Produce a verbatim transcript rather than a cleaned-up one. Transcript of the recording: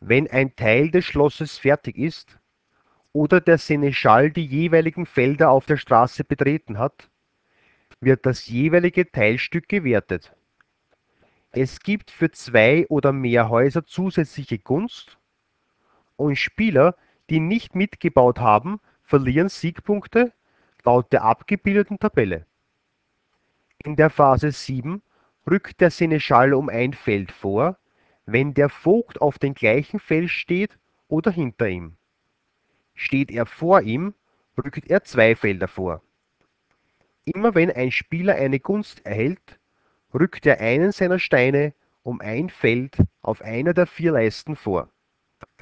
Wenn ein Teil des Schlosses fertig ist oder der Seneschall die jeweiligen Felder auf der Straße betreten hat, wird das jeweilige Teilstück gewertet. Es gibt für zwei oder mehr Häuser zusätzliche Gunst und Spieler, die nicht mitgebaut haben, verlieren Siegpunkte laut der abgebildeten Tabelle. In der Phase sieben rückt der Seneschall um ein Feld vor, wenn der Vogt auf dem gleichen Feld steht oder hinter ihm. Steht er vor ihm, rückt er zwei Felder vor. Immer wenn ein Spieler eine Gunst erhält, rückt er einen seiner Steine um ein Feld auf einer der vier Leisten vor.